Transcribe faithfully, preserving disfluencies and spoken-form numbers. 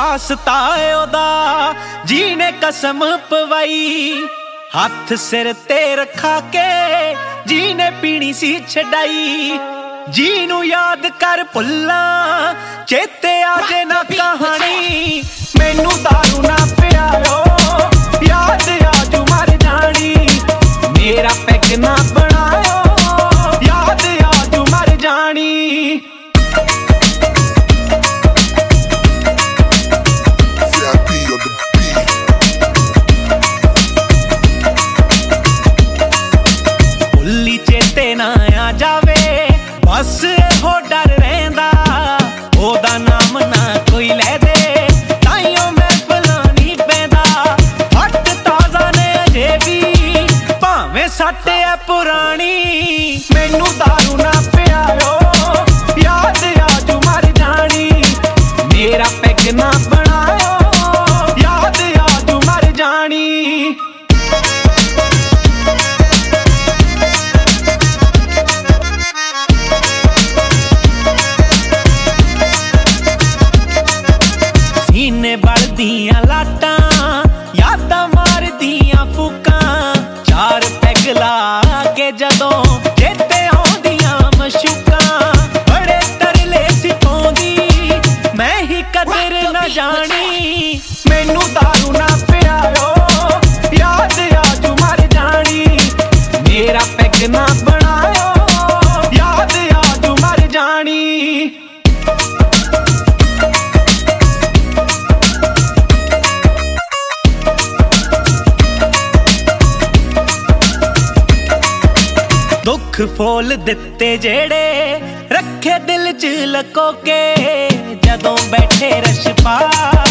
वास्ता ओदा जी ने कसम पवाई, हथ सिर ते रखा के जी ने पीनी सी छड़ाई। जी नू याद कर भुल्ला चेते आजे ना कहानी, मैनू दारू ना पियाओ याद आजू मर जानी। मेरा पैग ना बनायो याद आजू मर जानी। भुल्ली चेते ना आ जावे बस एहो डर रहिंदा, ओदा नाम ना कोई लै दे ताइयों महफिल नहीं पैंदा। हट ताज़ा ने अजे भी भावें सट है पुरानी, मैनू दारू ना पियाओ याद आजू मर जानी। मेरा पैग ना बनायो याद आजू मर जानी। सीने बलदियां लाटां यादां मारदियां फूकां, चार पैग ला के जदों चेते आउंदियां मशूकां। बड़े तरले सिखोंदी मैं ही कदर न जानी, मैनू दारू ना पियाओ याद आजू मर जानी। मेरा पैग ना बनायो याद आजू मर जानी। दुख फोल दिते जेड़े रखे दिल च लको के, जदों बैठे रश पा